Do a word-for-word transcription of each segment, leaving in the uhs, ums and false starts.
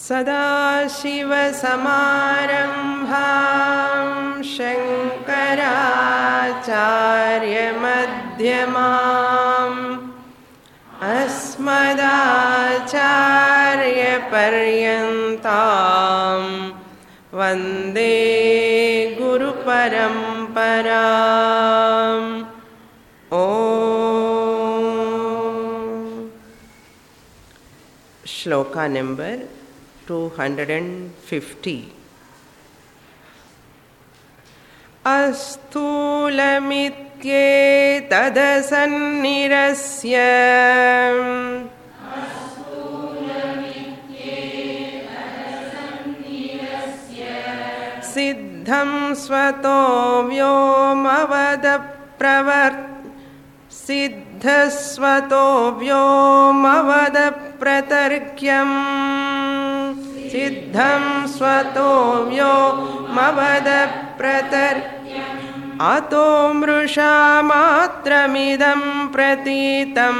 सदाशिवसमारम्भां शङ्कराचार्यमध्यमाम् अस्मदाचार्यपर्यन्तां वन्दे गुरुपरम्पराम्. ॐ श्लोका नंबर two hundred fifty. अस्थूलमित्येतदसन्निरस्य सिद्धं स्वतो व्योमवदप्रवर्त सिद्धस्वतो व्योमवदप्रतर्क्यम् सिद्धं स्वतो व्योमवदप्रतर्क्यम् अतो मृषा मात्रमिदं प्रतीतम्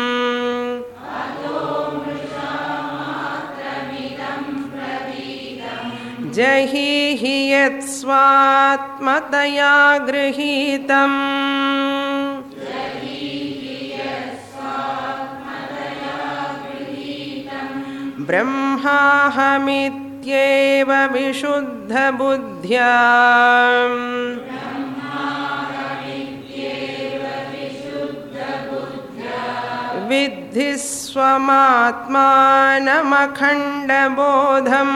जहिहि यत्स्वात्मतया गृहीतम् ब्रह्माहमित्येव विशुद्धबुद्ध्या विद्धि स्वमात्मानमखण्डबोधम्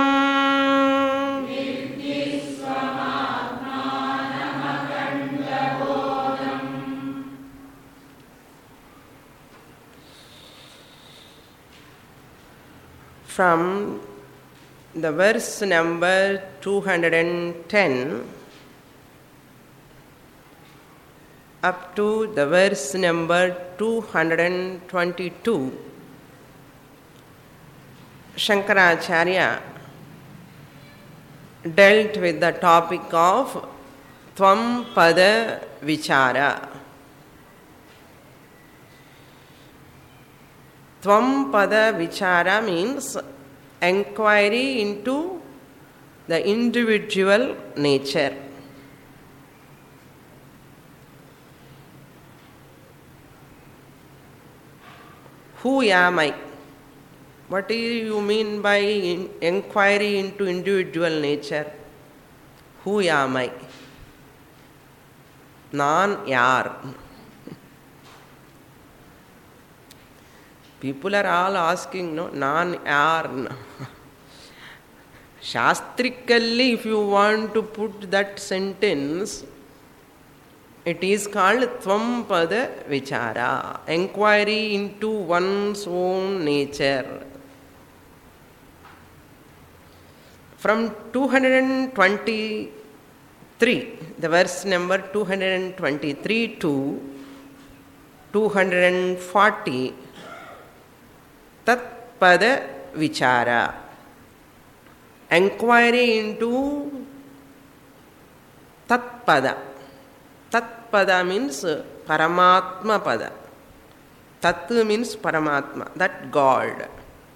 From the verse number two hundred ten up to the verse number two hundred twenty-two, Shankaracharya dealt with the topic of Tvam Pada Vichara. Tvam Pada Vichara means enquiry into the individual nature. Who am I? What do you mean by in enquiry into individual nature? Who am I? Naan yar. People are all asking, no, nan yar. Shastrically, if you want to put that sentence, it is called Tvam Pada Vichara, enquiry into one's own nature. From two hundred twenty-three, the verse number two hundred twenty-three to two hundred forty, Tat Pada Vichara, enquiry into Tat Pada. Tat Pada means Paramatma Pada. Tat means Paramatma, that God.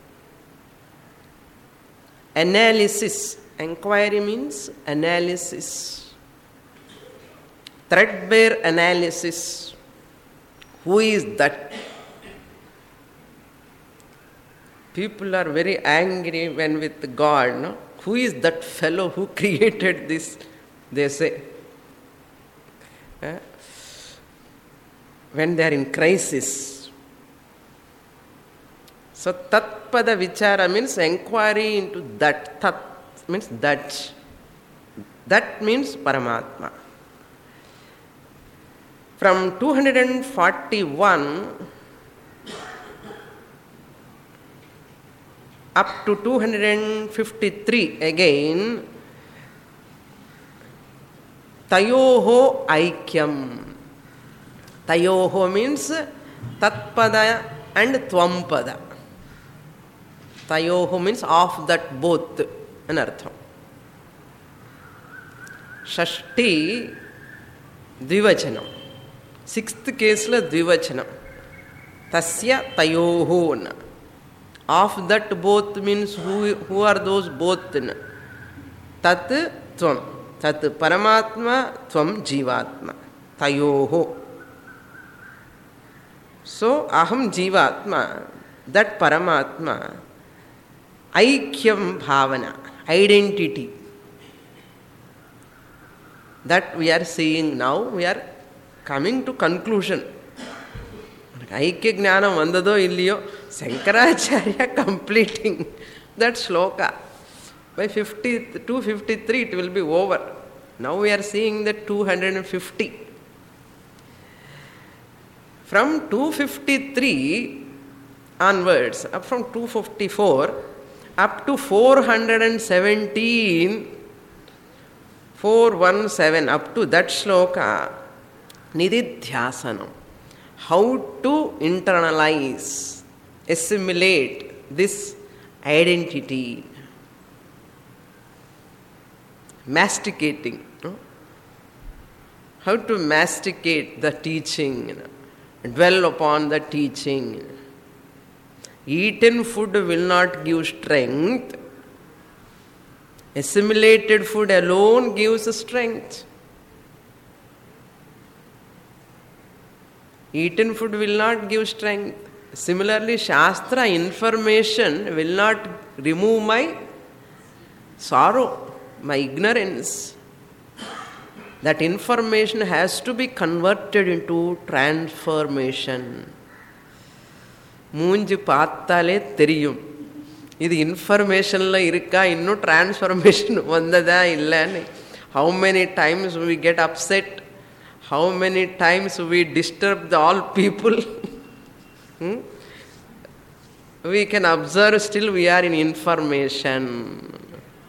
Analysis, enquiry means analysis. Threadbare analysis. Who is that? People are very angry when with God, no? Who is that fellow who created this? They say. Eh? When they are in crisis. So, Tat Pada Vichara means enquiry into that. Tat means that. That means Paramatma. From two hundred forty-one up to two hundred fifty-three again, Tayoho Aikyam. Tayoho means Tatpada and Tvampada. Tayoho means of that both, anartham. Shashti Dvivachanam. Sixth case la Dvivachanam. Tasya Tayoho na. Of that both means who, who are those both? Tat tvam. Tat Paramatma, tvam Jivatma. Tayoho. So, aham Jivatma, that Paramatma, Aikyam Bhavana, identity. That we are seeing now, we are coming to conclusion. Aikya Jnanam vandado illiyo, Shankaracharya completing that shloka. By fifty, two fifty-three it will be over. Now we are seeing that two hundred fifty. From two fifty-three onwards, up from two fifty-four, up to four hundred seventeen, four seventeen, up to that shloka, Nididhyasanam. How to internalize, assimilate this identity. Masticating. No? How to masticate the teaching, you know, dwell upon the teaching. Eaten food will not give strength. Assimilated food alone gives strength. Eaten food will not give strength. Similarly, Shastra information will not remove my sorrow, my ignorance. That information has to be converted into transformation. Moonji paathale theriyum. This information la irukka innu transformation vandada illa. How many times we get upset? How many times we disturb the all people? hmm? We can observe still we are in information.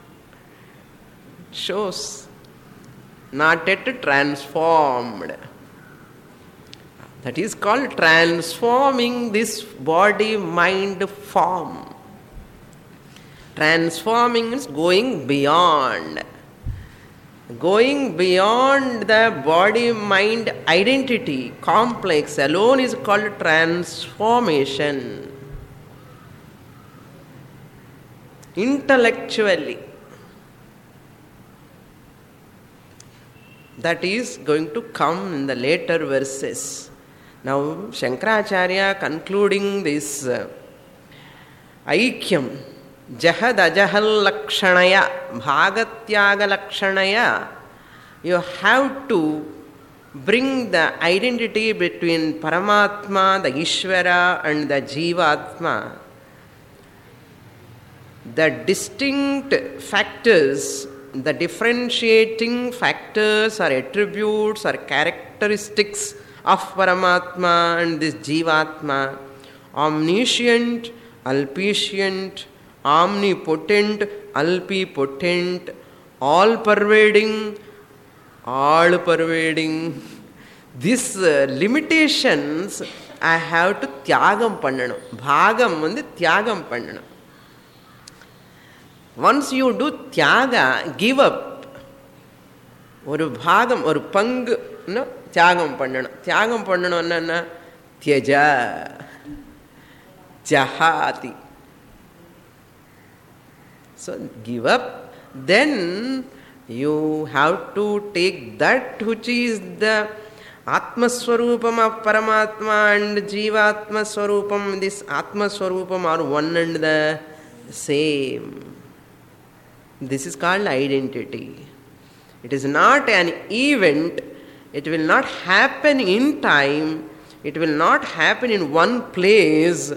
Shows not yet transformed. That is called transforming this body-mind form. Transforming is going beyond. Going beyond the body-mind identity complex alone is called transformation. Intellectually, that is going to come in the later verses. Now, Shankaracharya concluding this uh, Aikyam, Jahad Ajahal Lakshanaya, Bhagatyaga Lakshanaya, you have to bring the identity between Paramatma, the Ishvara, and the Jivatma. The distinct factors, the differentiating factors or attributes or characteristics of Paramatma and this Jivatma, omniscient, alpiscient, omnipotent, alpipotent, all-pervading, all-pervading. These uh, limitations I have to tyagam pannanum. Bhagam வந்து tyagam pannanum. Once you do tyaga, give up. ஒரு பாகம், ஒரு பங்கு தியாகம் பண்ணணும். தியாகம் பண்ணணும் என்ன? தியஜ ஜஹாதி. So give up. Then you have to take that which is the Atma Swarupam of Paramatma and Jivatma Swarupam. This Atma Swarupam are one and the same. This is called identity. It is not an event. It will not happen in time. It will not happen in one place.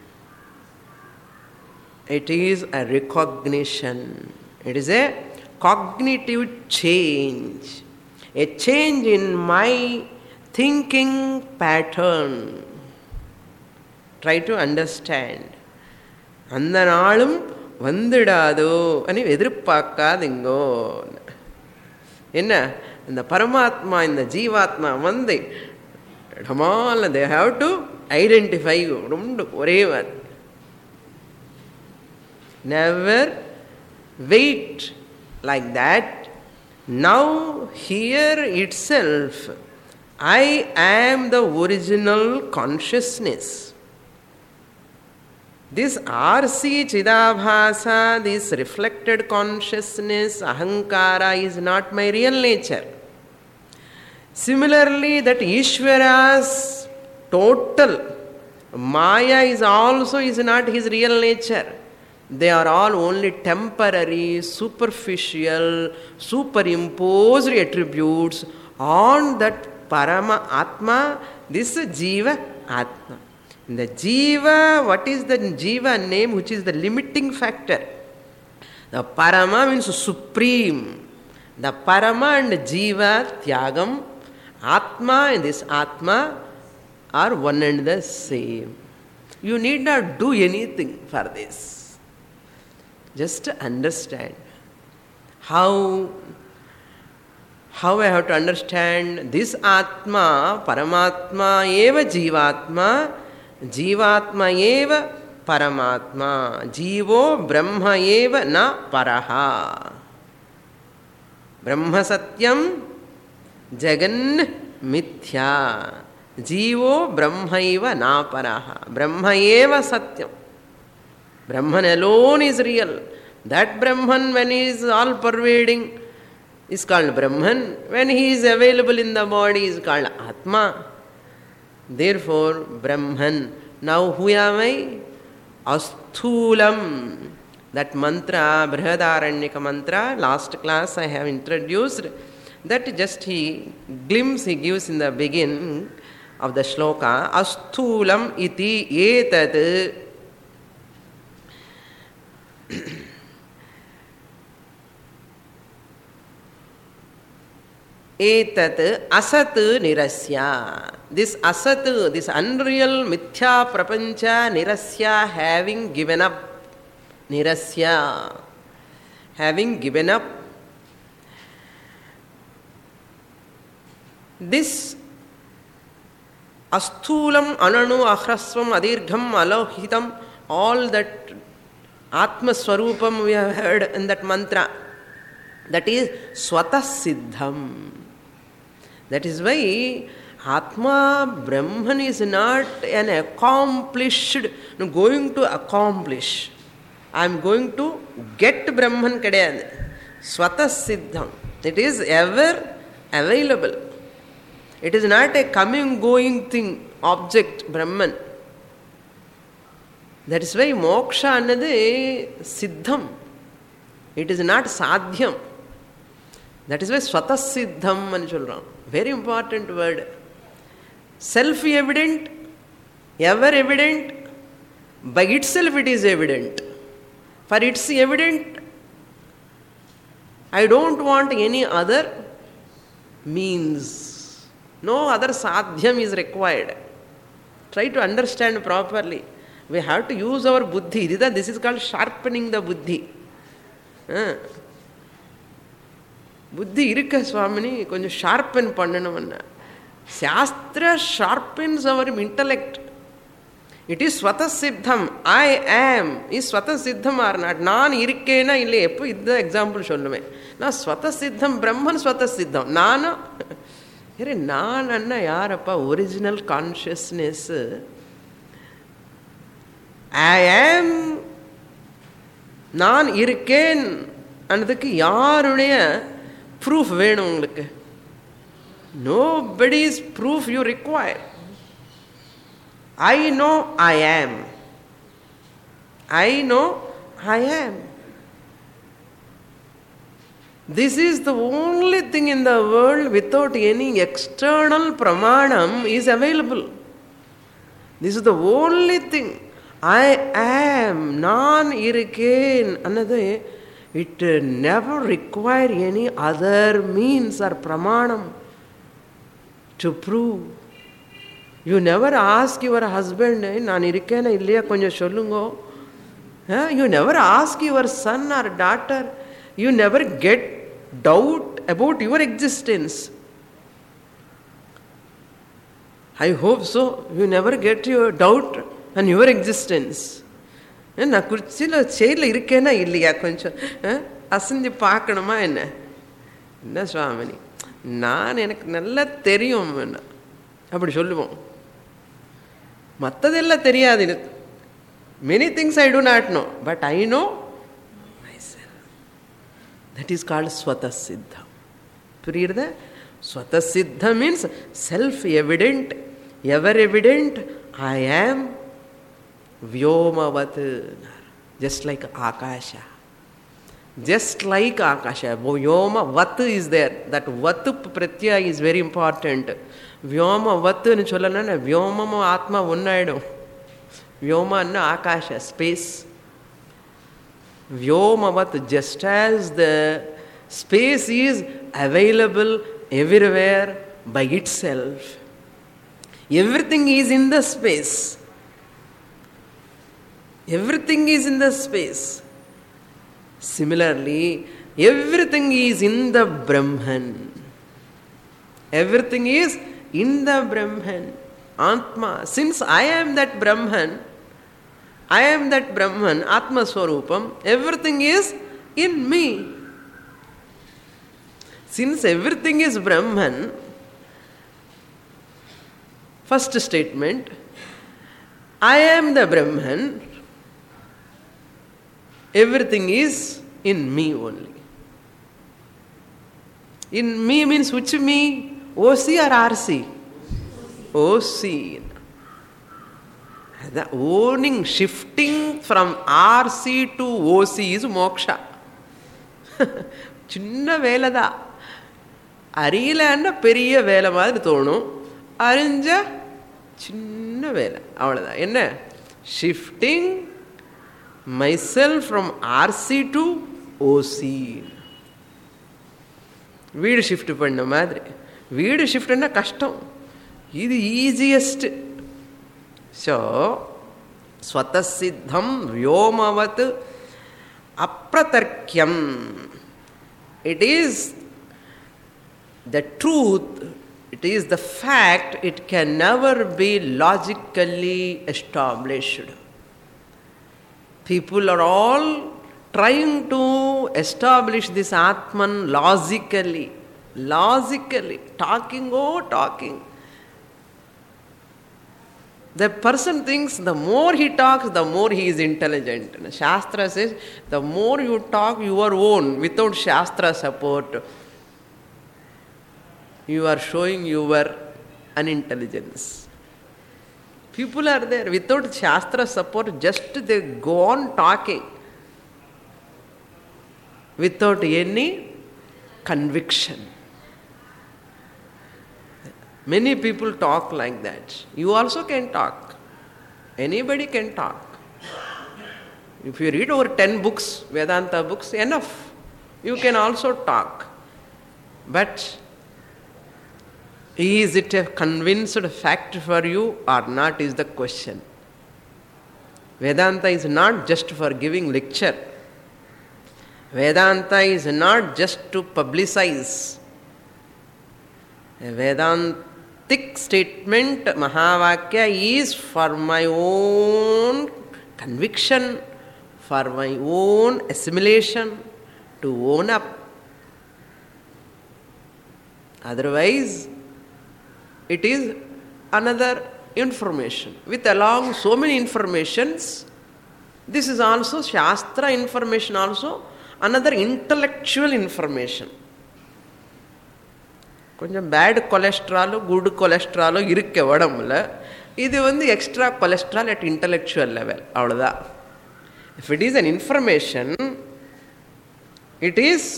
It is a recognition. It is a cognitive change. A change in my thinking pattern. Try to understand. அந்த நாளும் வந்துடாதோ అని எதிர்பார்க்காதீங்கோ. என்ன இந்த பரமாத்மா இந்த ஜீவாத்மா வந்து டமால் they have to identify ரெண்டு ஒரே வார். Never wait like that. Now here itself I am the original consciousness. This R C Chidabhasa, this reflected consciousness, Ahankara is not my real nature. Similarly, that Ishvara's total Maya is also is not his real nature. They are all only temporary, superficial, superimposed attributes on that Parama Atma, this Jiva Atma. In the Jiva, what is the Jiva name which is the limiting factor? The Parama means supreme. The Parama and Jiva, Tyagam, Atma and this Atma are one and the same. You need not do anything for this. Just understand how, how I have to understand this Atma, Paramatma eva Jivatma, Jivatma eva Paramatma, Jivo Brahma eva na Paraha. Brahma Satyam Jagan Mithya. Jivo Brahmaiva Naparaha. Brahma eva Satyam. Brahman alone is real. That Brahman, when he is all pervading, is called Brahman. When he is available in the body, is called Atma. Therefore, Brahman. Now, who am I? Asthulam. That mantra, Brihadaranyaka mantra, last class I have introduced. That just he glimpse he gives in the beginning of the shloka. Asthulam iti etat etat asat nirasya. This asat, this unreal mithya prapancha nirasya, having given up. Nirasya, having given up. This asthulam, ananu, ahrasvam, adirgham, alohitam, all that Atma Swarupam we have heard in that mantra, that is Swatah Siddham. That is why Atma Brahman is not an accomplished, no, going to accomplish. I am going to get Brahman kadayad. Swatah Siddham. It is ever available. It is not a coming, going thing, object, Brahman. That is why moksha annadu siddham. It is not sadhyam. That is why swatah siddham ani solram. Very important word. Self-evident, ever-evident, by itself it is evident. For its evident, I don't want any other means. No other sadhyam is required. Try to understand properly. We have to use our buddhi. This is called sharpening the buddhi. Uh. Buddhi irukka Swamini, konjam sharpen pannanum. Shastra sharpens our intellect. It is Swatah Siddham. I am. Is Swatah Siddham or not? Naan irukena ille. Eppo idda example sollume. Na Swatah Siddham, Brahman Swatah Siddham. Nana. Here naan anna yarappa original consciousness. I am. Naan irukken. Annadukku yaruடைய proof வேணும் உங்களுக்கு. Nobody's proof you require. I know I am. I know I am. This is the only thing in the world without any external pramanam is available. This is the only thing. I am. Nan irukken. Another, it never require any other means or pramanam to prove. You never ask your husband, நான் இருக்கேனா இல்லையா கொஞ்சம் சொல்லுங்க. You never ask your son or daughter. You never get doubt about your existence. I hope so. You never get your doubt on your existence. நான் குறிச்சியில் செயலில் இருக்கேனா இல்லையா கொஞ்சம் அசைஞ்சு பார்க்கணுமா என்ன? என்ன சுவாமினி, நான் எனக்கு நல்லா தெரியும் அப்படி சொல்லுவோம். மற்றதெல்லாம் தெரியாது. Many things I do not know, but I know myself. That is called Swatasiddha. Read that? Swatasiddha means self-evident, ever-evident. I am Vyomavat, just like Akasha. Just like Akasha. Vyoma Vat is there. That Vat Pratyaya is very important. Vyoma Vat nu cholana Vyomama Atma unnayadu. Vyoma anna Akasha, space. Vyomavat, just as the space is available everywhere by itself. Everything is in the space. Everything is in the space. Similarly, everything is in the Brahman. Everything is in the Brahman. Atma. Since I am that Brahman, I am that Brahman, Atma Swarupam, everything is in me. Since everything is Brahman, first statement, I am the Brahman, everything is in me only. In me means which me? O C or R C? O C. The owning, shifting from R C to O C is moksha. Chinna velada. Ariyala periya vela madri thonu. Arinja chinna vela. Avladha. Enna? Shifting myself from R C to O C. Veedu shift panna madri. Veedu shift anna kashtam. This is the easiest. So, Swatasiddham Vyomavat Apratarkyam. It is the truth, it is the fact, it can never be logically established. People are all trying to establish this Atman logically. Logically. Talking, oh, talking. The person thinks the more he talks, the more he is intelligent. Shastra says, the more you talk your own without Shastra support, you are showing your unintelligence. People are there without Shastra support, just they go on talking without any conviction. Many people talk like that. You also can talk. Anybody can talk. If you read over ten books, Vedanta books, enough. You can also talk. But is it a convinced fact for you or not is the question. Vedanta is not just for giving lecture. Vedanta is not just to publicize. A Vedantic statement, Mahavakya, is for my own conviction, for my own assimilation, to own up. Otherwise, it is another information. With along so many informations, this is also Shastra information also, another intellectual information. கொஞ்சம் bad கொலஸ்ட்ராலோ good கொலஸ்ட்ராலோ இருக்க உடம்புல இது வந்து extra cholesterol at intellectual level அவ்வளோதான். If it is an information it is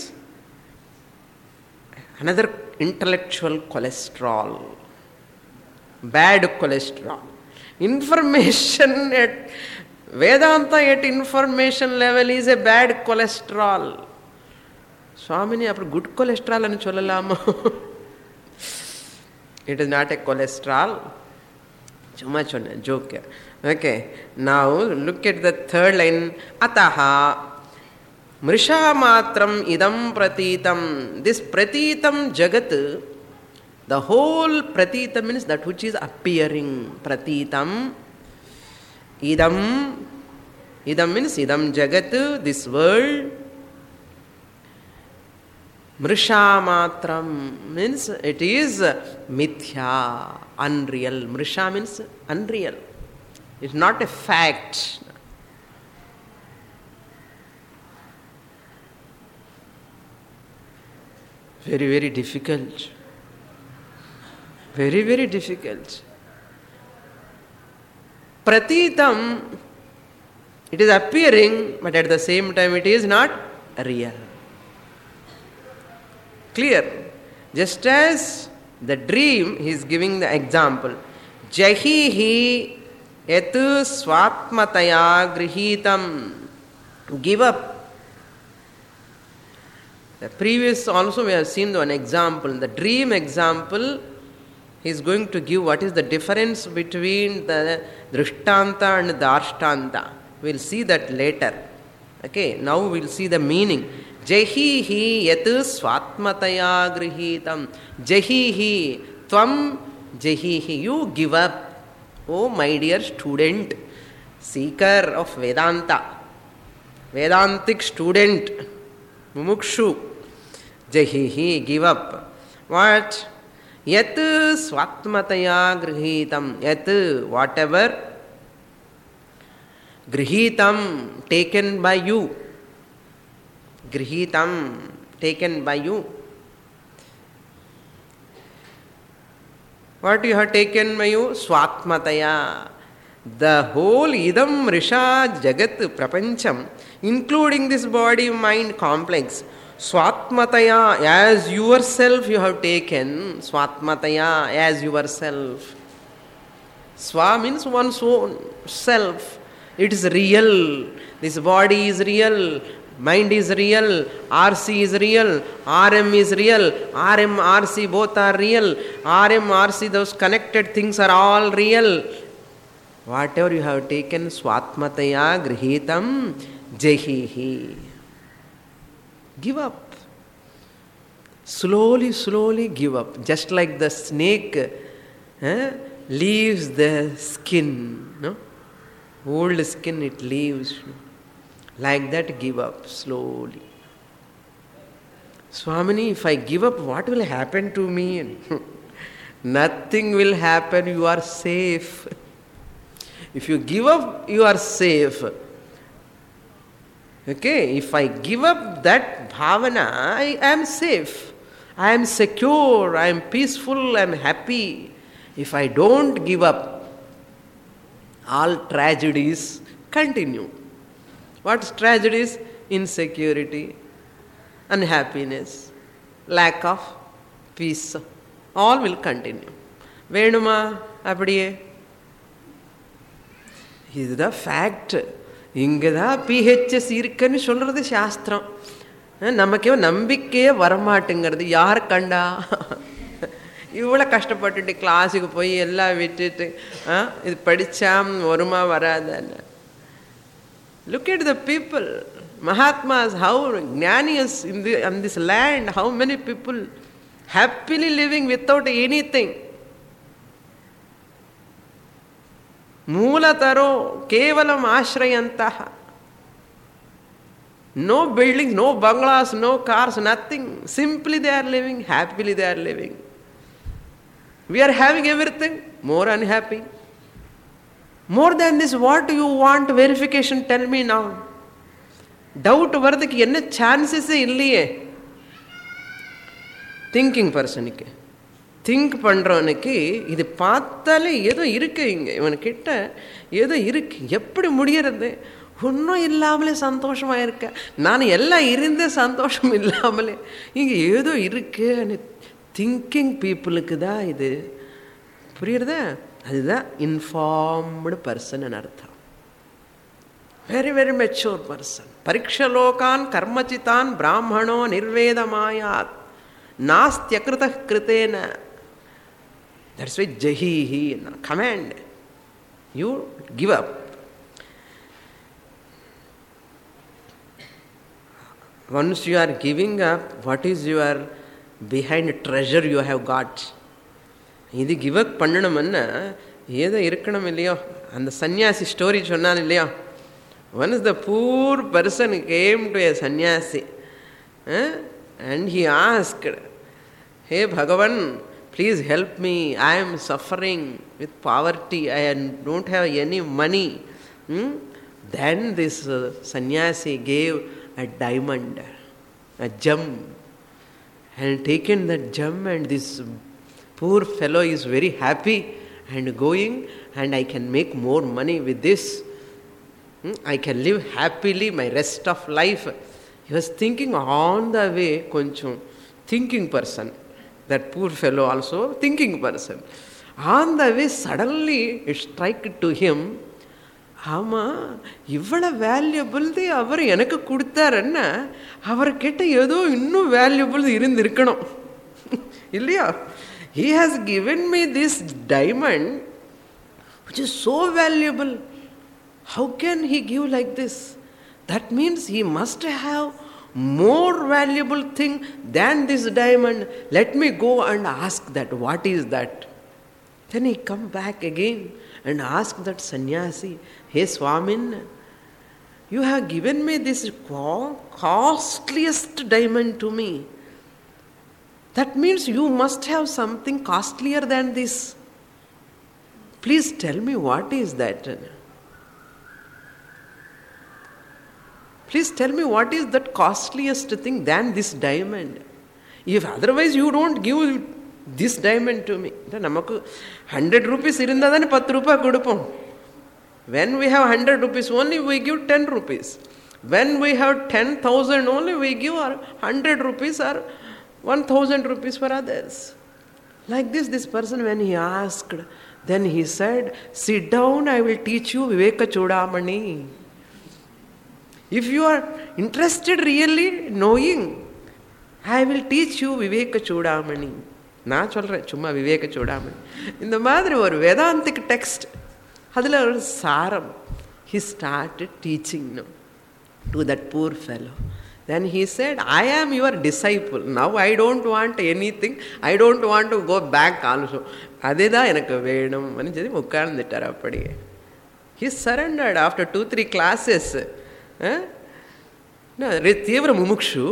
another intellectual cholesterol, bad cholesterol. Information at Vedanta at information level is a bad cholesterol. Swamini, அப்படி good கொலஸ்ட்ரால்னு சொல்லலாமா? It is not a cholesterol. Chuma chonna, joke. Okay. Now look at the third line. Ataha mrisha matram idam pratitam. This pratitam jagat, the whole pratitam means that which is appearing. Pratitam. Idam. Idam means idam jagat, this world. Mrisha matram means it is mithya, unreal. Mrisha means unreal. It's not a fact. Very, very difficult. Very, very difficult. Pratitam, it is appearing, but at the same time it is not real. Clear? Just as the dream, he is giving the example. Jahihi et swatmataya grihitam. Give up. The previous also we have seen one example. The dream example, he is going to give what is the difference between the drishtanta and darshtanta. We will see that later. Okay, now we will see the meaning. Jahihi yat swatmataya grihitam. Jahihi, tvam jahihi. You give up, oh my dear student, seeker of Vedanta, Vedantic student, mumukshu. Jahihi, give up. What? Yat swatmataya grihitam. Yat, whatever. Grihitam, taken by you. Grihitam, taken by you. What you have taken by you? Swatmataya. The whole idam risha jagat prapancham, including this body mind complex, swatmataya, as yourself you have taken. Swatmataya, as yourself. Swa means one's own self. It is real. This body is real. Mind is real. R C is real. R M is real. R M, R C both are real. R M, R C, those connected things are all real. Whatever you have taken, swatmataya grihitam jahihi. Give up. Slowly, slowly give up. Just like the snake eh, leaves the skin. No? Old skin it leaves. Like that, give up slowly. Swamini, if I give up, what will happen to me? Nothing will happen, you are safe. If you give up, you are safe. Okay, if I give up that bhavana, I am safe. I am secure, I am peaceful, I am happy. If I don't give up, all tragedies continue. What's tragedies? Insecurity, unhappiness, lack of peace. All will continue. Venuma, apadiye. This is the fact. Ingada P H S irukanu solradhu shastram. Namakku nambikkaye varamatengirudhu yaar kanda. இவ்வளோ கஷ்டப்பட்டுட்டு கிளாஸுக்கு போய் எல்லாம் விட்டுட்டு இது படித்தா வருமா வராதான்னு. Look at the people, Mahatmas, how Jnanias in, the, in this land, how many people happily living without anything. Moolataro, kevalam ashrayantaha. No buildings, no bungalows, no cars, nothing. Simply they are living, happily they are living. We are having everything, more unhappy. More than this, what do you want verification? Tell me now. Doubt varudhukku enna chances illiye. Thinking person ku, think பண்றவனுக்கு இது பார்த்தாலே ஏதோ இருக்கு, இங்க இவன்கிட்ட ஏதோ இருக்கு, எப்படி முடியறது? ஒன்றும் இல்லாமலே சந்தோஷமா இருக்க, நான் எல்லாம் இருந்தே சந்தோஷம் இல்லாமலே இங்க ஏதோ இருக்கு. திங்கிங் பீப்புளுக்கு தான் இது புரியுறதா? அதுதான் இன்ஃபார்ம்டு பர்சன் அர்த்தம். Very very mature person. பரீட்சலோகான் கர்மச்சிதான் பிராமணோ நிர்வேதமாயாத் நாஸ்தியகிருத கிருத்தேன. தட்ஸ் வை ஜஹீஹி command. You give up. Once you are giving up, what is your behind treasure you have got? இது கிவ் அப் பண்ணணும்னா ஏதோ இருக்கணும் இல்லையோ? அந்த சன்னியாசி ஸ்டோரி சொன்னான் இல்லையோ? One is the poor person came to a sannyasi eh? and he asked, hey Bhagavan, please help me, I am suffering with poverty, I don't have any money. hmm? Then this uh, sannyasi gave a diamond, a gem, and taken that gem, and this poor fellow is very happy and going, and I can make more money with this. Hmm? I can live happily my rest of life. He was thinking on the way, koncham thinking person. That poor fellow also thinking person. On the way, suddenly it struck to him, ஆமா இவ்வளவு valuable அவர் எனக்கு கொடுத்தாருன்னா அவர்கிட்ட ஏதோ இன்னும் valuable இருந்திருக்கணும் இல்லையா? He has given me this diamond which is so valuable. How can he give like this? That means he must have more valuable thing than this diamond. Let me go and ask that. What is that? Then he come back again and ask that sannyasi, hey Swamin, you have given me this costliest diamond to me. That means you must have something costlier than this. Please tell me what is that. Please tell me what is that costliest thing than this diamond. If otherwise you don't give this diamond to me. Namakku hundred rupees irundha dhan ten rupees kodupom. When we have hundred rupees only, we give ten rupees. When we have ten thousand only, we give our hundred rupees or one thousand rupees for others. Like this, this person, when he asked, then he said, sit down, I will teach you Viveka Chudamani. If you are interested really knowing, I will teach you Viveka Chudamani. நான் சொல்கிறேன் சும்மா விவேக சூடாமணி இந்த மாதிரி ஒரு Vedantic text அதில் ஒரு சாரம். He started teaching no, to that poor fellow. Then he said, I am your disciple. Now I don't want anything. I don't want to go back also. அதே தான் எனக்கு வேணும் அப்படின்னு சொல்லி உட்கார்ந்துட்டார் அப்படியே. He surrendered after two, three classes. தீவிர முமுக்ஷு.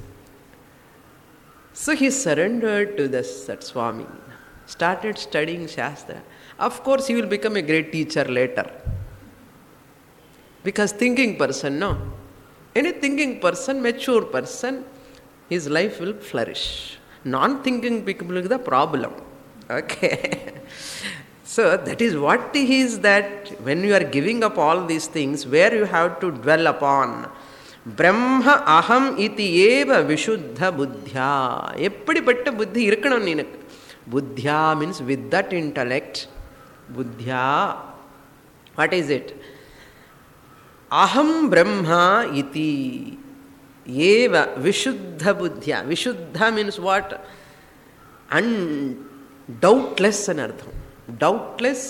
So he surrendered to the that Swami, started studying Shastra. Of course, he will become a great teacher later. Because thinking person, no. Any thinking person, mature person, his life will flourish. Non-thinking people is the problem. Okay. So that is what is that when you are giving up all these things, where you have to dwell upon. பிரம்ம அகம் இதி ஏவ விஷுத்த புத்தியா. எப்படிப்பட்ட புத்தி இருக்கணும் நீனுக்கு? புத்தியா மீன்ஸ் வித் தட் இன்டலெக்ட். புத்தியா, வாட் இஸ் இட்? அகம் பிரம்மா இதி ஏவ விஷுத்த புத்தியா. விஷுத்த மீன்ஸ் வாட்? அன் டவுட்லெஸ் అని అర్థం. డౌట్లెస్,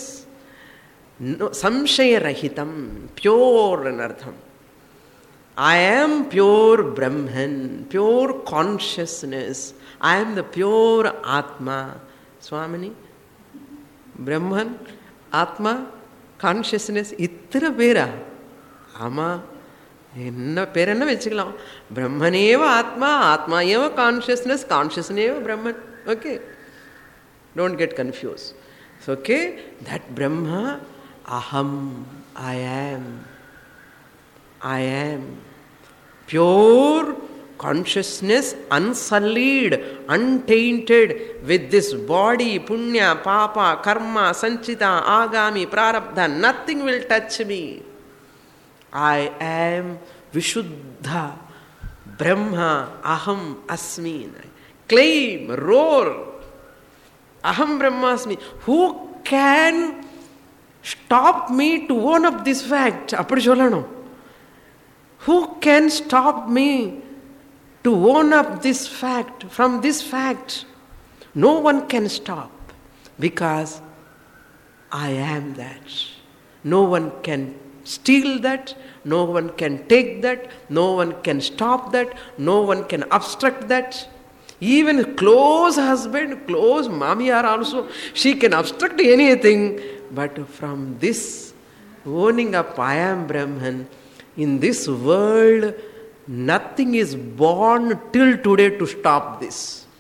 సంశయరహితం, ప్యూర్ అని అర్థం. I am pure Brahman, pure consciousness. I am the pure Atma. Swamini, Brahman, Atma, consciousness, ithra pera. Ama, enna pera enna vechikalam. Brahmaneva Atma, Atma eva consciousness, consciousness eva Brahman. Okay. Don't get confused. So, okay, that Brahma, Aham, I am. I am. Pure consciousness, unsullied, untainted with this body, punya, papa, karma, sanchita, agami, prarabdha. Nothing will touch me. I am Vishuddha, Brahma, Aham Asmi. Claim, roar. Aham Brahmasmi. Who can stop me to own up this fact? Appadi sollano. Who can stop me to own up this fact? From this fact, no one can stop, because I am that. No one can steal that. No one can take that. No one can stop that. No one can obstruct that. Even close husband, close mamiyar also, she can obstruct anything. But from this owning up I am Brahman, in this world, nothing is born till today to stop this.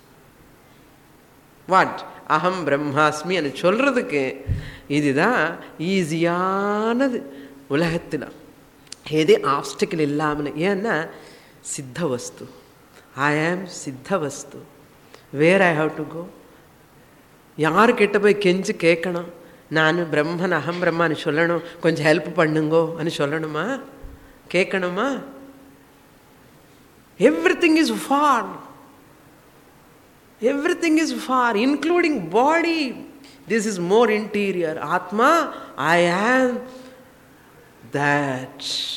What? Aham Brahmasmi and சொல்றதுக்கு இதுதான் ஈஸியானது உலகத்தில். ஏதே obstacle இல்லாமல். ஏன்னா சித்த வஸ்து. I am சித்த வஸ்து. Where I have to go? யார் கிட்ட போய் கெஞ்சி கேட்கணும்? நான் பிரம்மன் அகம் பிரம்மான்னு சொல்லணும், கொஞ்சம் ஹெல்ப் பண்ணுங்கோ అని சொல்லணுமா? கேட்கணுமா? Everything is far. Everything is far, including body. This is more interior. Atma, I am that.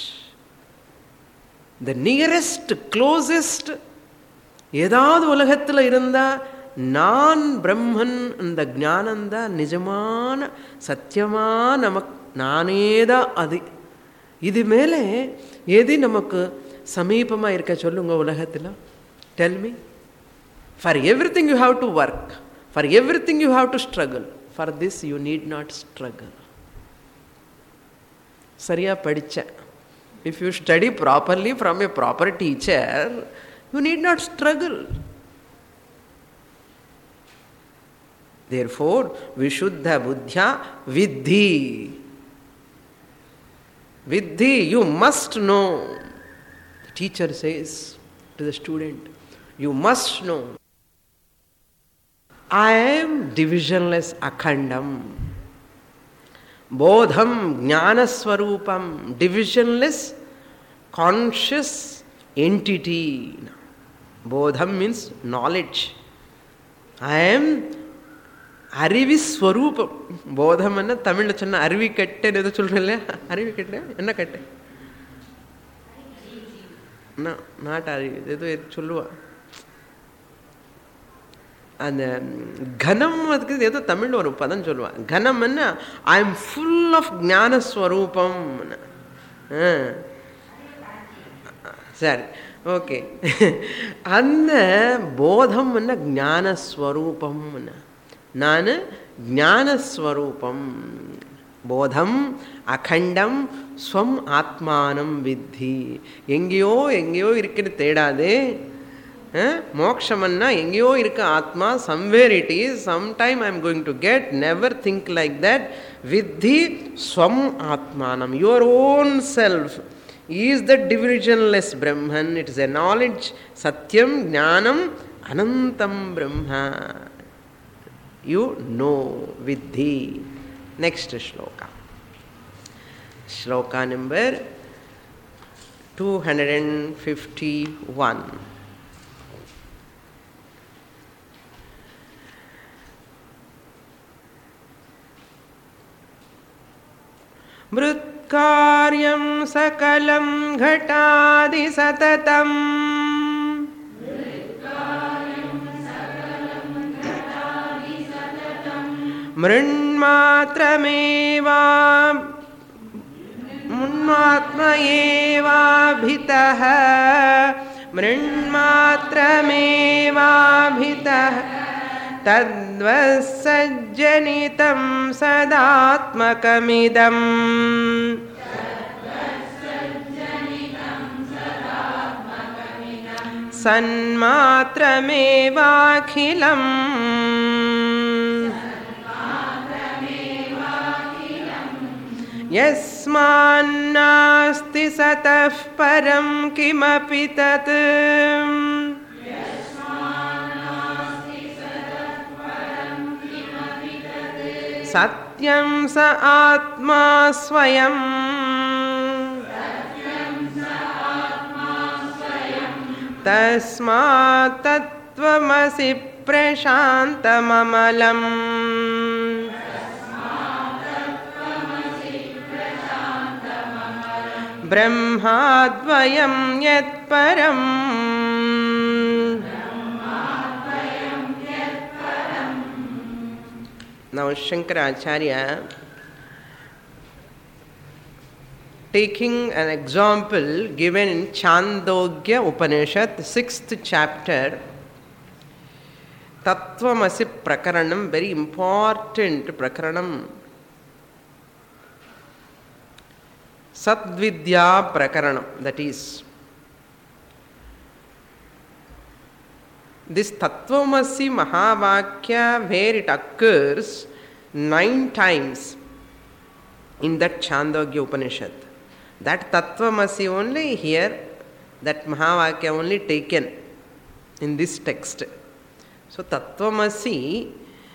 The nearest, closest, ஏதாவது உலகத்தில் இருந்தா நான் பிரம்மன், அந்த ஞானந்தா நிஜமான சத்தியமா நமக்கு நானேதான் அது. இது மேலே எது நமக்கு சமீபமாக இருக்க சொல்லுங்க உலகத்தில்? Tell me. For everything you have to work. For everything you have to struggle. For this you need not struggle. சரியா படிச்ச. If you study properly from a proper teacher, you need not struggle. Therefore, Vishuddha Buddhya Viddhi. Viddhi, you must know. The teacher says to the student, you must know. I am divisionless Akhandam. Bodham Jnana Swarupam. Divisionless conscious entity. Bodham means knowledge. I am அறிவி ஸ்வரூபம். போதம் என்ன தமிழில் சொன்ன அருவி கட்டை எதோ சொல்கிறேன் இல்லையா? அருவி கட்டை என்ன கட்டை? நாட்டு அருவி ஏதோ சொல்லுவா. அந்த கனம், அதுக்கு ஏதோ தமிழில் ஒரு பதம் சொல்லுவாள். கனம் என்ன? ஐ எம் ஃபுல் ஆஃப் ஞானஸ்வரூபம். சரி, ஓகே. அந்த போதம் என்ன? ஞானஸ்வரூபம். நான் ஞானஸ்வரூபம். போதம் அகண்டம் ஸ்வம் ஆத்மானம் வித்தி. எங்கேயோ எங்கேயோ இருக்குன்னு தேடாதே. மோக்ஷமன்னா எங்கேயோ இருக்க ஆத்மா, somewhere it is, sometime I am going to get. Never think like that. வித்தி ஸ்வம் ஆத்மானம். Your own self is the divisionless Brahman. It is a knowledge. Satyam Jnanam Anantam Brahma. You know Viddhi. Next shloka. Shloka number two hundred fifty-one. मृत्कार्यं सकलं घटादि सततं मृन्मात्रमेवा मुन्मात्मयेवाभितः मृन्मात्रमेवाभितः तद्वत्सज्जनितं सदात्मकमिदम् सन्मात्रमेवाखिलम् यस्मान्नास्ति सतः परं किमपि तत् सत्यं स आत्मा स्वयं तस्मात् तत्त्वमसि प्रशान्तममलम् ब्रह्माद्वयं यत्परम् Now Shankaracharya, taking an example given in Chandogya Upanishad, sixth chapter, Tattvamasi Prakaranam, very important Prakaranam, Sadvidya Prakaranam, that is, this Tattvamasi Mahavakya, where it occurs nine times in that Chandogya Upanishad. That Tattvamasi only here, that Mahavakya only taken in this text. So Tattvamasi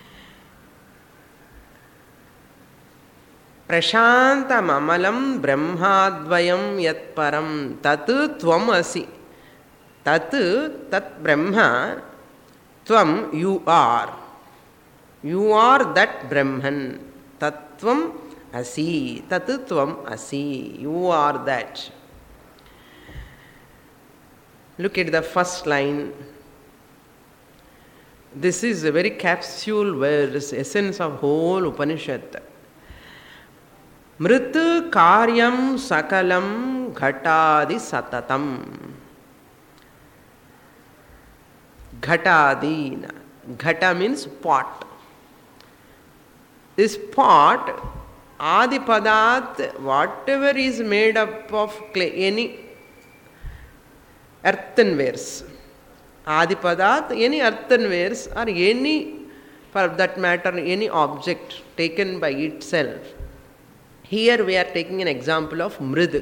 Prashantam Amalam Brahmadvayam Yat Param Tat Tvamasi. Tat, Tat Brahma, Tvam, you are. You are that Brahman. Tattvam Asi. Tat Tvam Asi. You are that. Look at the first line. This is a very capsule verse, essence of whole Upanishad. Mrit karyam sakalam ghatadi satatam. Ghatadina. Ghata means pot. This pot, Adipadat, whatever is made up of clay, any earthenwares. Adipadat, any earthenwares or any, for that matter, any object taken by itself. Here we are taking an example of mrid.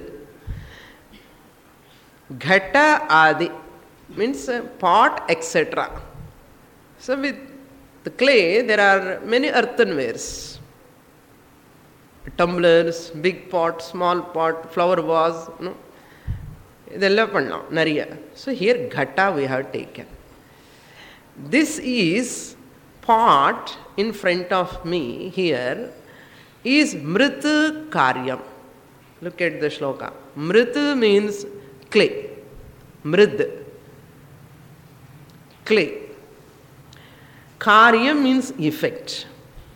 Ghata adi means pot, et cetera. So with the clay, there are many earthenwares. Tumblers, big pot, small pot, flower vase, no? So here ghata we have taken. This is pot in front of me here is mrit karyam. Look at the shloka. Mrit means clay. Mrid. Clay. Karyam means effect.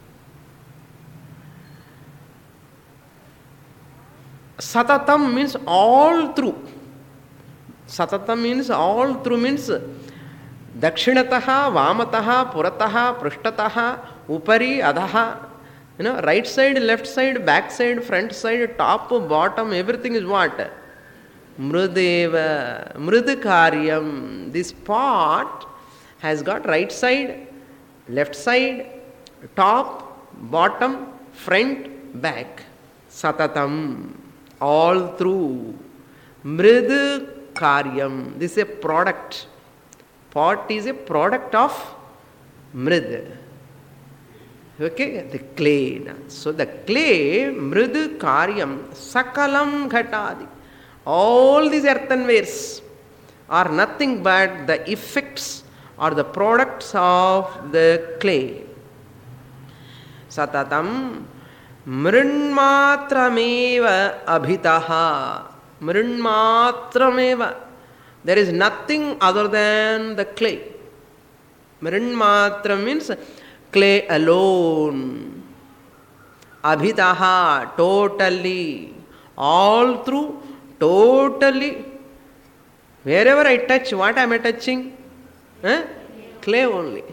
Satatam means all through. Satatam means all through means Dakshinataha, Vamataha, Purataha, Prishtataha, Upari, Adaha. You know, right side, left side, back side, front side, top, bottom, everything is what? Mrudeva, Mrudkaryam. This pot has got right side, left side, top, bottom, front, back. Satatam. All through. Mrudkaryam. This is a product. Pot is a product of mrid. Okay, the clay. So the clay, mrid karyam, sakalam ghatadi. All these earthenwares are nothing but the effects or the products of the clay. Satatam mrinmatrameva abhitaha. Mrinmatrameva. There is nothing other than the clay. Mrinmatra means clay alone. Abhitaha, totally. All through, totally. Wherever I touch, what am I touching? Eh? Clay only.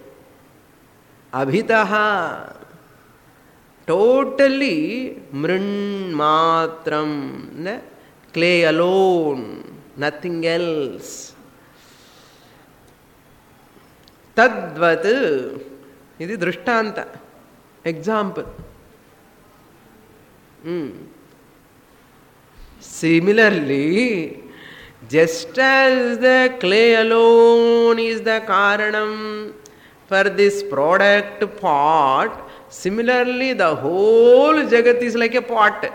Abhitaha. Totally mrinmatram. Clay alone. Nothing else. Tadvat. This is drishtanta. Example. Hmm. Similarly, just as the clay alone is the karanam for this product pot, similarly the whole jagat is like a pot.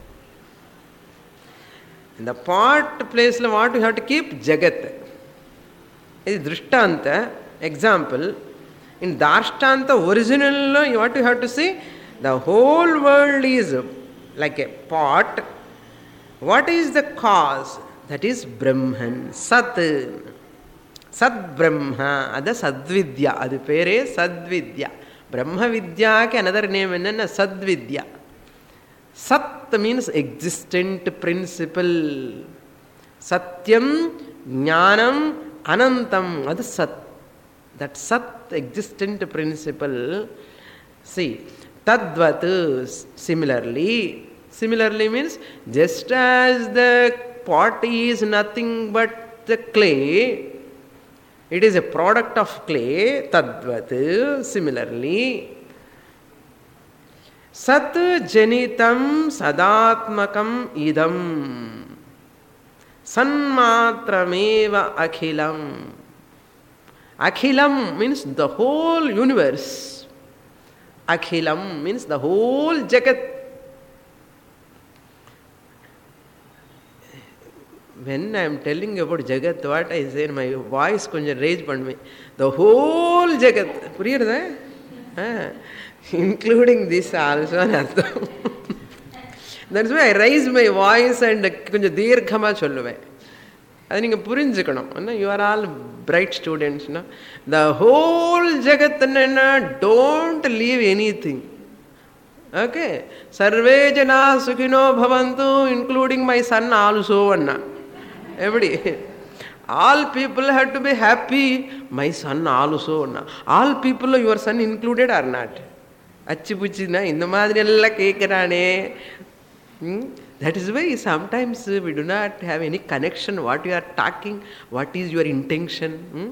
In the pot place, what you have to keep? Jagat. This is drishtanta. Example. In Darshtanta, original, what you have to say? The whole world is like a pot. What is the cause? That is Brahman. Sat. Sat Brahma. That is Sadvidya. That is Sadvidya. Brahma Vidya ke another name is Sadvidya. Sat means existent principle. Satyam, Jnanam, Anantam. That is Sat. That Sat, existent principle. See, Tadvat, similarly. Similarly means just as the pot is nothing but the clay, it is a product of clay. Tadvat, similarly. Sat janitam sadatmakam idam sanmatrameva akhilam. Akhilam means the whole universe. Akhilam means the whole Jagat. When I am telling about Jagat, what I say, my voice konja raise pannuve. The whole Jagat. Puriyadha? Ah, including this also anartham. That's why I raise my voice and konja dirghama solluve. அது நீங்கள் புரிஞ்சுக்கணும். You are all bright students. The whole ஜெகத் என்ன, don't leave any thing. Okay, சர்வே ஜனா சுகினோ பவந்து including my son also அண்ணா. எப்படி? All people have to be happy, my son also அண்ணா. All people your son included or not? அச்சு புச்சுன்னா இந்த மாதிரி எல்லாம் கேட்குறானே. That is why sometimes we do not have any connection what you are talking, what is your intention. Hmm?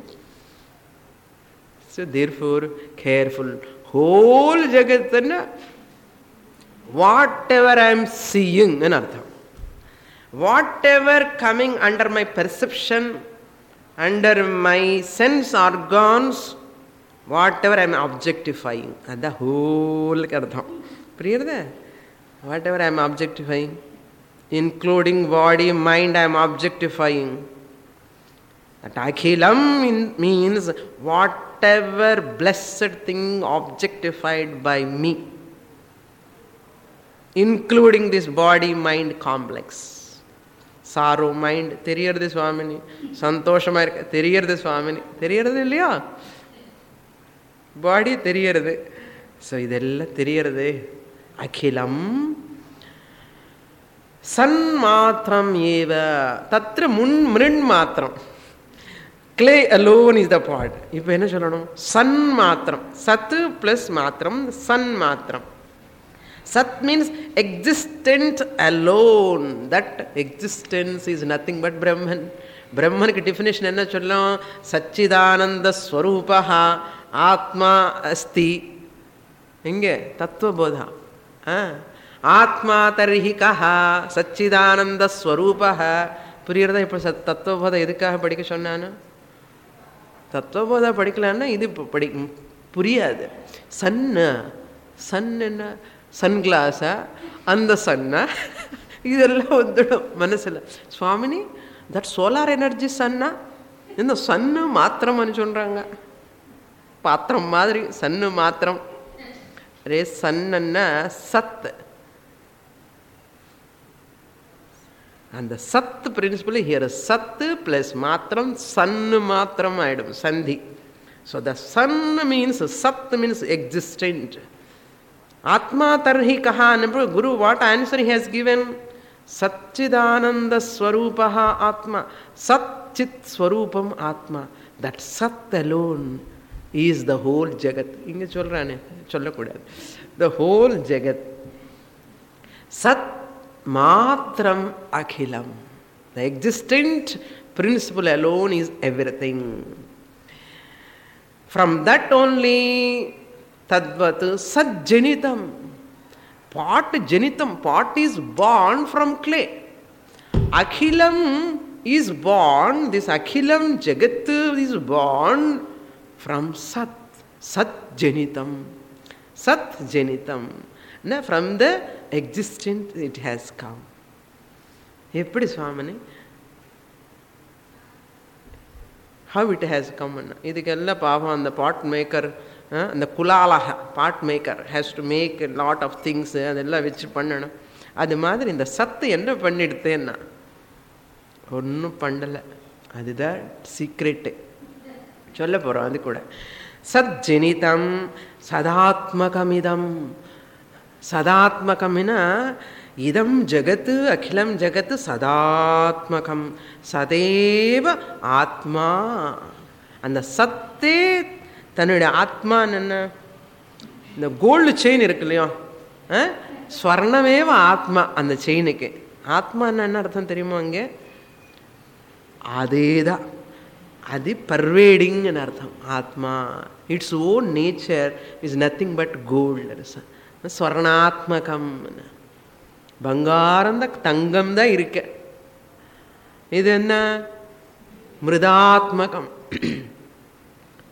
So therefore, careful. Whole Jagatana, whatever I am seeing, anartham. Whatever coming under my perception, under my sense organs, whatever I am objectifying, that's the whole artham. Priyartha? Whatever I am objectifying, including body, mind, I am objectifying. That Akhilam means whatever blessed thing objectified by me, including this body, mind complex. Sorrow mind, theriyarudhu Swamini. Santoshama irukka, theriyarudhu Swamini. Theriyarudhu illaya? Body theriyarudhu. So idella theriyarudhu. Akhilam san matram eva tatra mun mrin matram. Clay alone is the part. Ipo enna sollanum? San matram. Sat plus matram, san matram. Sat means existent alone. That existence is nothing but Brahman. Brahman ki definition enna sollam? Satchidananda swarupaha atma asti. Inge tattva bodha. ஆத்மா தர்ஹி கஹா சச்சிதானந்த ஸ்வரூபஹ. புரியுறதா? இப்போ சத் தத்துவபோதை எதுக்காக படிக்க சொன்னான்னு? தத்துவபோதை படிக்கலான்னா இது இப்போ படி புரியாது. சன்னு சன் என்ன? சன் கிளாஸா? அந்த சன்னா? இதெல்லாம் வந்துடும் மனசில். சுவாமினி, தட் சோலார் எனர்ஜி சன்னா? இந்த சன்னு மாத்திரம்னு சொல்கிறாங்க. பாத்திரம் மாதிரி சன்னு மாத்திரம். ரே சன்னா சத். அந்த சத் பிரின்சிபல் ஹியர். சத்து பிளஸ் மாத்திரம் சன்னு மாத்திரம் ஆயிடும், சந்தி. ஸோ த சன் மீன்ஸ், சத் மீன்ஸ் எக்ஸிஸ்டன்ட். ஆத்மா தர்ஹி கஹா. Guru what answer he has given? சச்சிதானந்த ஸ்வரூபா ஆத்மா. சச்சித் ஸ்வரூபம் ஆத்மா. தட் சத் alone is the whole Jagat. இங்கே சொல்கிறானே, சொல்லக்கூடாது. The whole Jagat. Sat matram akhilam. The existent principle alone is everything. From that only tadvat sajjanitam. Pot janitam. Pot is born from clay. Akhilam is born. This Akhilam Jagat is born from Sat. Sat Janitam. Sat Janitam. Now from the existence it has come. Eppadi Swamini? How it has come? Idikella Pava and the pot maker, uh, and the Kulala pot maker has to make a lot of things. Adella which pannana. Adu madri in the Sat enna panniduthenna? Onnu pandala. Adida secret. சொல்ல போகிறோம். அது கூட சத்ஜனிதம் சதாத்மகமிதம். சதாத்மகம்னா இதம் ஜகத்து, அகிலம் ஜகத்து சதாத்மகம். சதேவ ஆத்மா. அந்த சத்தே தன்னுடைய ஆத்மான்னு என்ன? இந்த கோல்டு செயின் இருக்கு இல்லையோ, ஸ்வர்ணமேவ ஆத்மா. அந்த செயினுக்கு ஆத்மான்னு என்ன அர்த்தம் தெரியுமா? அங்கே அதே தான். அது பர்வேடிங்னு அர்த்தம். ஆத்மா its own nature is nothing but gold. ஸ்வர்ணாத்மகம். பங்காரம் தான், தங்கம் தான் இருக்க. இது என்ன? மிருதாத்மகம்.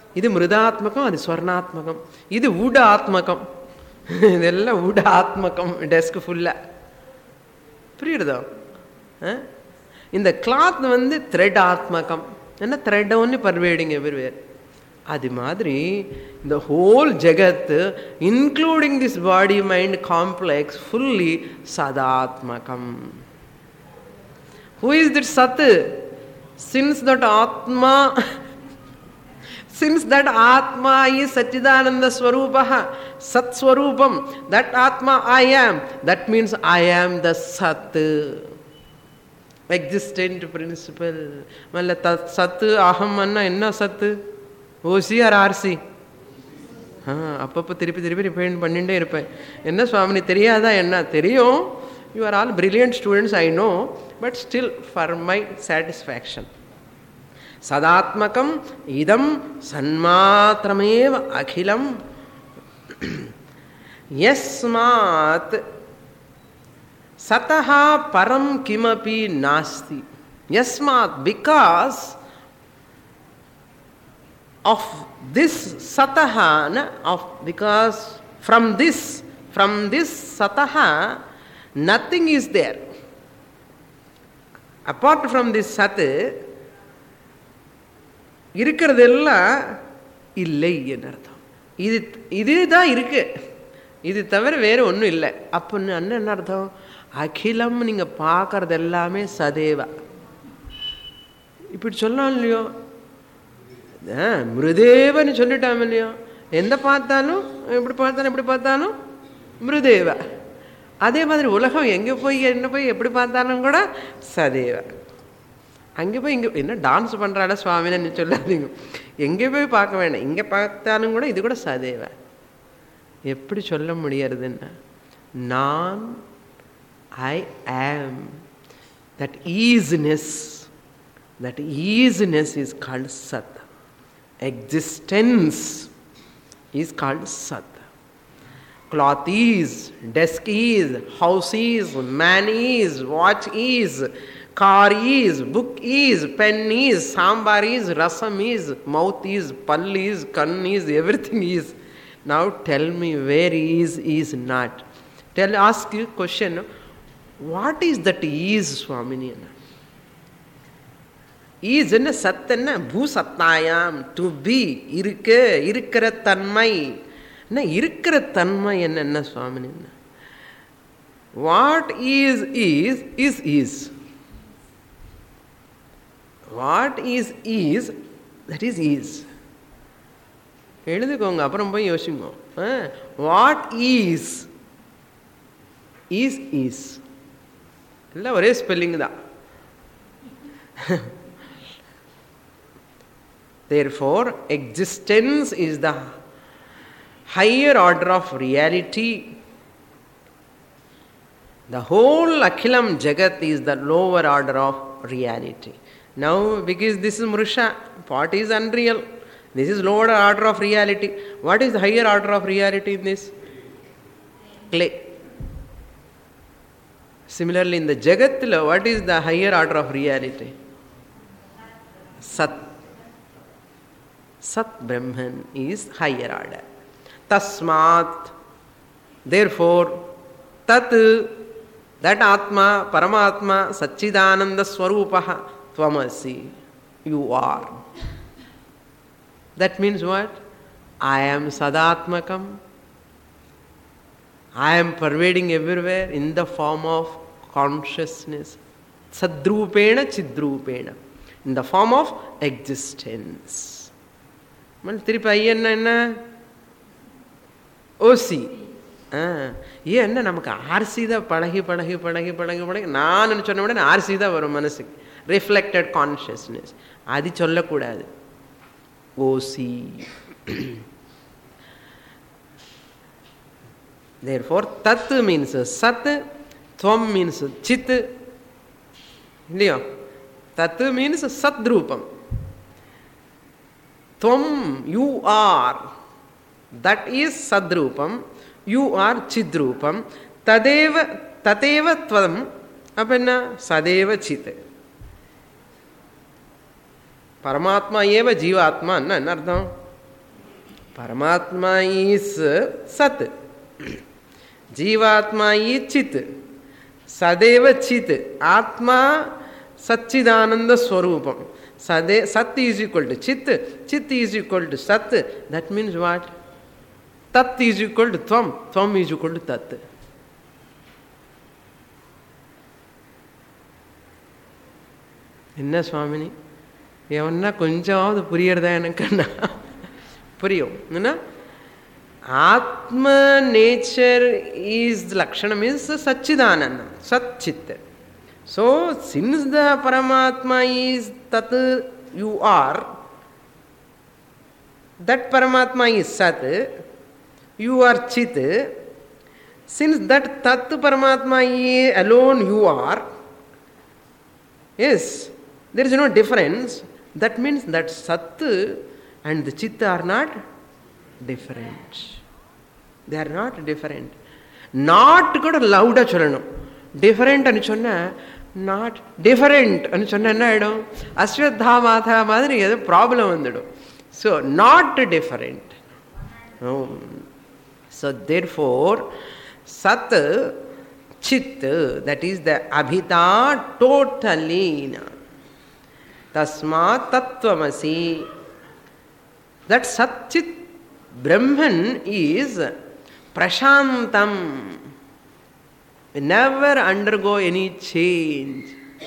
இது மிருதாத்மகம், அது ஸ்வர்ணாத்மகம், இது ஊட ஆத்மகம், இதெல்லாம் ஊட ஆத்மகம். டெஸ்க் ஃபுல்லா புரியுறதோ? இந்த கிளாத் வந்து த்ரெட் ஆத்மகம், என்ன த்ரெட் ஒன்று பர்வேடிங் எவ்ரிவேர். அது மாதிரி இந்த ஹோல் ஜெகத் including this body mind complex fully சதாத்மகம். Who is that Sat? Since that Atma, since that Atma is Satchidananda Swarupaha, Sat Swarupam, that Atma I am, that means I am the Sat, existent principle. Malla tat Sat Aham anna enna Sat? O C or R C? அப்பப்போ திருப்பி திருப்பி ரிப்பைண்ட் பண்ணிகிட்டே இருப்பேன். என்ன சுவாமினி தெரியாதா? என்ன தெரியும். You are all brilliant students, I know, but still for my satisfaction. Sadatmakam idam sanmatrameva akhilam yasmat sataha param kimapi nasti. Yasmat, because of this sataha, of because from this, from this sataha nothing is there. Apart from this Sat, இருக்கிறதெல்லாம் இல்லை என்று அர்த்தம். இது இதுதான் இருக்கு, இது தவிர வேறு ஒன்றும் இல்லை. அப்படின்னு அண்ணன் என்ன அர்த்தம்? அகிலம் நீங்கள் பார்க்கறது எல்லாமே சதேவா. இப்படி சொல்லலாம் இல்லையோ? மிருதேவன்னு சொல்லிட்டாம இல்லையோ? எந்த பார்த்தாலும் எப்படி பார்த்தாலும் எப்படி பார்த்தாலும் மிருதேவா. அதே மாதிரி உலகம் எங்கே போய் என்ன போய் எப்படி பார்த்தாலும் கூட சதேவ. அங்கே போய் இங்கே என்ன டான்ஸ் பண்ணுறாட சுவாமின்னு சொல்லாதீங்க. எங்கே போய் பார்க்க வேண்டாம், இங்கே பார்த்தாலும் கூட இது கூட சதேவ. எப்படி சொல்ல முடியறதுன்னா, நான் I am, that isness, that isness is called சத். எக்ஸிஸ்டன்ஸ் இஸ் கால்ட் சத். Cloth is, desk is, house is, man is, watch is, car is, book is, pen is, sambar is, rasam is, mouth is, pall is, kan is, everything is. Now tell me where is, is not. Tell, ask you question, what is that is, Swamini? Is enna sat enna bhu satnayam, to be, irukku, irukkira tanmai. என்ன இருக்கிற தன்மை என்ன சுவாமி? What is is is is what is is that is is. எழுதுக்கோங்க, அப்புறம் போய் யோசிங்க. What is is is எல்லாம் ஒரே ஸ்பெல்லிங் தான். Therefore existence is the higher order of reality. The whole Akhilam Jagat is the lower order of reality. Now, because this is Mrusha, what is unreal? This is lower order of reality. What is the higher order of reality in this? Clay. Similarly, in the Jagat, what is the higher order of reality? Sat. Sat Brahman is higher order. Tasmat, therefore, tat, that Atma, Paramatma, Satchidananda Swarupaha, Tvamasi, you are. That means what? I am Sadatmakam. I am pervading everywhere in the form of consciousness. Sadrupena Chidrupena, in the form of existence. Man, திருப்பி ஐயன்னா என்ன? ஓசி. ஏன் என்ன நமக்கு RC தான் பழகி பழகி பழகி பழகி பழகி நான் சொன்ன உடனே ஆர்சி தான் வரும் மனசுக்கு. ரிஃப்ளெக்டட் கான்ஷியஸ்னஸ் அது சொல்லக்கூடாது. ஓசி. Therefore, tat means sat, tvam means chit. இல்லையோ? tat means sadrupam. Tvam, you are. That is sadrupam. You are chidrupam. Tadeva, tateva tvam. Apena sadeva chit. Paramatma eva jivatma. Enna ardham? Paramatma is Sat. Jivatma is Chit. Sadeva Chit. Atma Satchidananda Swarupam. Sade, Sat is equal to Chit. Chit is equal to Sat. That means what? Tat is equal to Tvam. Tvam is equal to Tat. என்ன சுவாமினி ஏவன்னா கொஞ்சமாவது புரியறதா எனக்குன்னா புரியும் என்ன ஆத்ம nature is லக்ஷணம் is சச்சிதானந்தம் சத் சித் so since the Paramatma is tat you are that Paramatma is sat you are chit since that tat Paramatma is alone you are yes there is no difference that means that sat and the chit are not different they are not different not kuda louda sollanum different ani sonna not different ani sonna enna aidum aswadhamatha madri edo problem vandidum so not different oh. So therefore sat chit that is the abhita totally tasmat tattvamasi that sat chit Brahman is prashantam we never undergo any change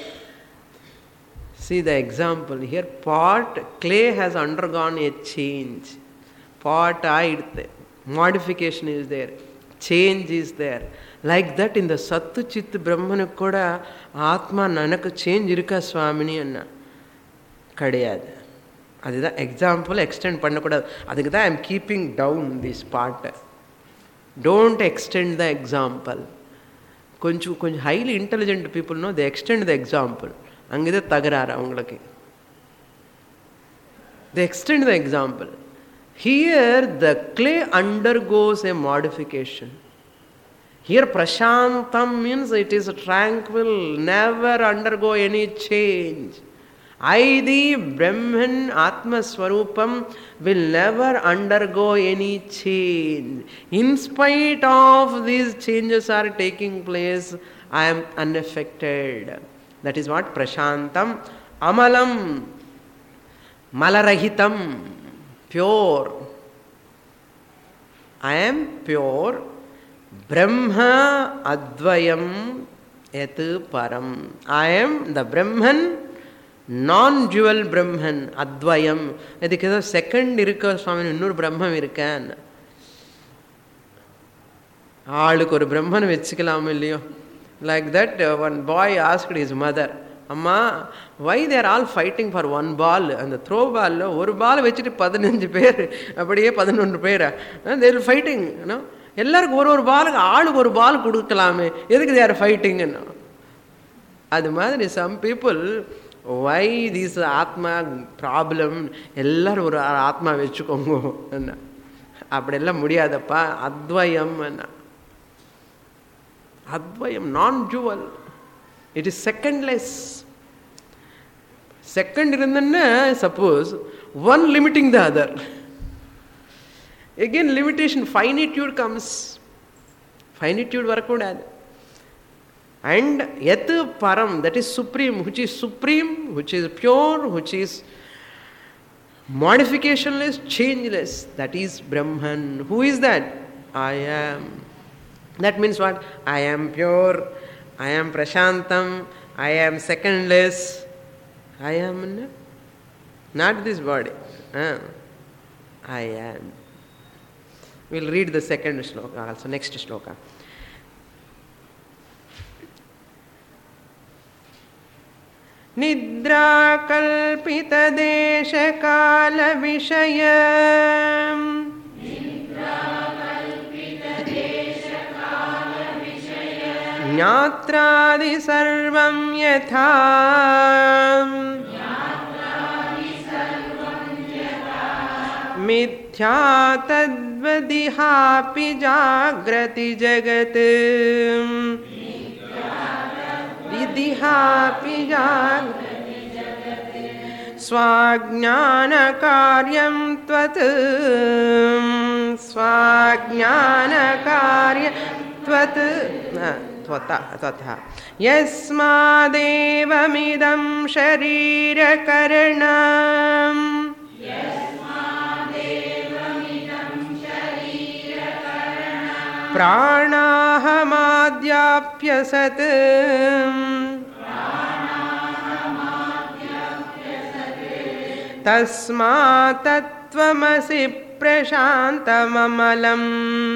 see the example here pot clay has undergone a change pot aidte modification is there change is there like that in the sat chit Brahman kuda atma nanakku change irukka swamini anna kadiyadu அதுதான் example extend பண்ணக்கூடாது அதுக்கு தான் I'm keeping down this part don't extend the example கொஞ்சம் கொஞ்சம் highly intelligent பீப்புள்னோ the extend the example அங்கே தான் தகராறு அவங்களுக்கு the extend the example here the clay undergoes a modification here பிரசாந்தம் means it is tranquil never undergo any change I, the Brahman, Atma Swarupam, will never undergo any change. In spite of these changes are taking place, I am unaffected. That is what Prashantam, Amalam, Malarahitam, pure. I am pure. Brahma Advayam Yat Param. I am the Brahman. Nondual பிரம்மன் அத்வயம் இதுக்கு ஏதோ second இருக்க சுவாமி இன்னொரு பிரம்மம் இருக்கேன் ஆளுக்கு ஒரு பிரம்மன் வச்சுக்கலாம் இல்லையோ like that one boy asked his mother அம்மா why they're all fighting for one ball அந்த த்ரோ பாலில் ஒரு பால் வச்சுட்டு பதினஞ்சு பேர் அப்படியே பதினொன்று பேர் தேர் ஃபைட்டிங் எல்லாருக்கும் ஒரு ஒரு பாலுக்கு ஆளுக்கு ஒரு பால் கொடுக்கலாமே எதுக்கு தேர் ஃபைட்டிங்னா அது மாதிரி some people why this atma problem எல்லாரும் ஒரு ஆத்மா வெச்சுக்கோங்க என்ன அப்படி எல்லாம் முடியாதப்பா அத்வயம் என்ன அத்வயம் nondual it is secondless second இருந்தன்னா suppose one limiting the other again limitation finitude comes finitude வரக்கூடாது and yat param that is supreme which is supreme which is pure which is modificationless changeless that is Brahman who is that I am that means what I am pure I am prashantam I am secondless I am not this body uh, I am we'll read the second shloka also next shloka निद्रा कल्पित देश काल विषय ज्ञात्रादि सर्वं यथा मिथ्या तद्वदिहापि जाग्रति जगत् स्वाज्ञानकार्यं त्वत् स्वाज्ञानकार्यं त्वत् त्वता तथा यस्मादेवमिदं शरीरकरणं प्राणाहमाद्याप्यसत् तस्मात् तत्त्वमसि प्रशान्तममलम्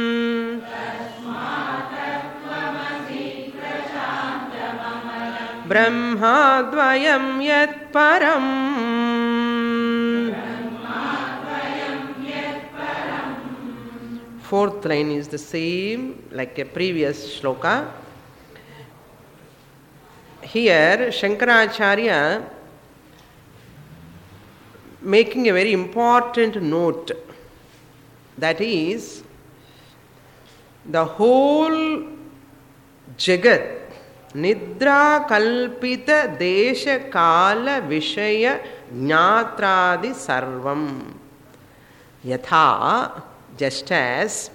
ब्रह्माद्वयं यत्परम्. Fourth line is the same like a previous shloka. Here Shankaracharya making a very important note, that is the whole Jagat Nidra Kalpita Desha Kala Vishaya Jnatradi Sarvam Yatha, just as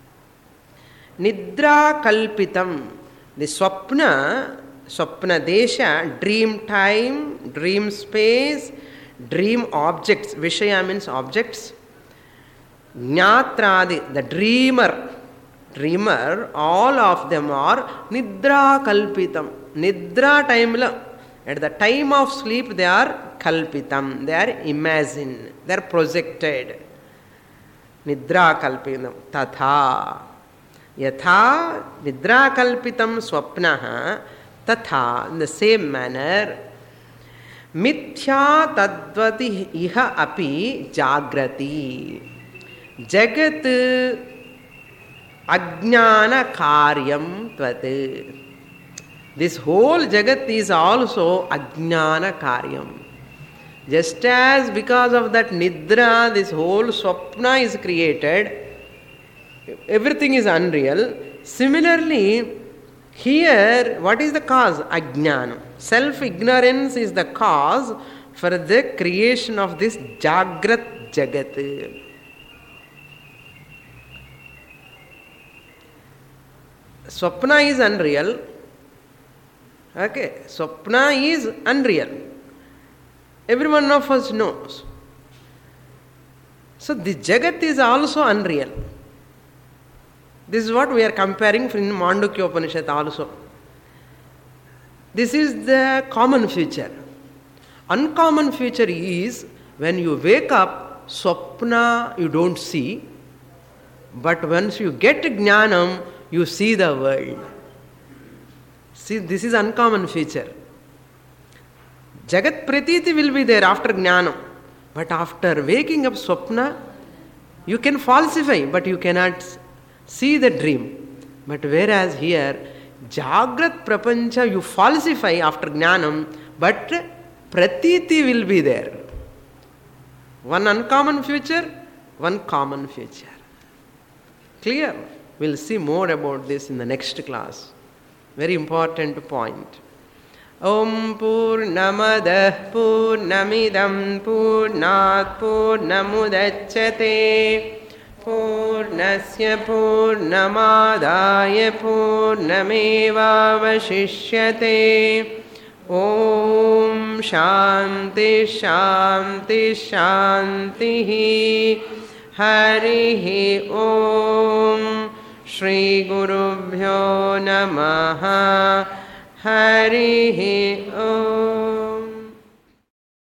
Nidra Kalpitam, the Swapna, Swapna Desha, dream time, dream space, dream objects, Vishaya means objects, Jnatradi, the dreamer, dreamer, all of them are Nidra Kalpitam. Nidra time, at the time of sleep they are Kalpitam, they are imagined, they are projected. Nidra Kalpitam. Tatha. Yatha Nidra Kalpitam Swapnaha. Tatha, in the same manner, Mithya Tadvati Iha Api Jagrati. Jagat Ajnana Karyam Tvate. This whole Jagat is also Ajnana Karyam. Just as because of that Nidra, this whole Swapna is created, everything is unreal. Similarly, here, what is the cause? Ajnana. Self-ignorance is the cause for the creation of this Jagrat Jagat. Swapna is unreal. Okay, Swapna is unreal. Every one of us knows. So the Jagat is also unreal. This is what we are comparing in Mandukya Upanishad also. This is the common feature. Uncommon feature is when you wake up, Swapna you don't see, but once you get Jnanam, you see the world. See, this is uncommon feature. Jagat Pratiti will be there after Jnanam, but after waking up Swapna, you can falsify, but you cannot see the dream. But whereas here, Jagrat Prapancha you falsify after Jnanam, but Pratiti will be there. One uncommon future, one common future. Clear? We'll see more about this in the next class. Very important point. Om Purnamadah Purnamidam Purnat Purnamudachyate Purnasya Purnamadaya Purnamevavashishyate. Om Shanti Shanti Shanti Harihi Om Shri Gurubhyo Namaha Harihi Om.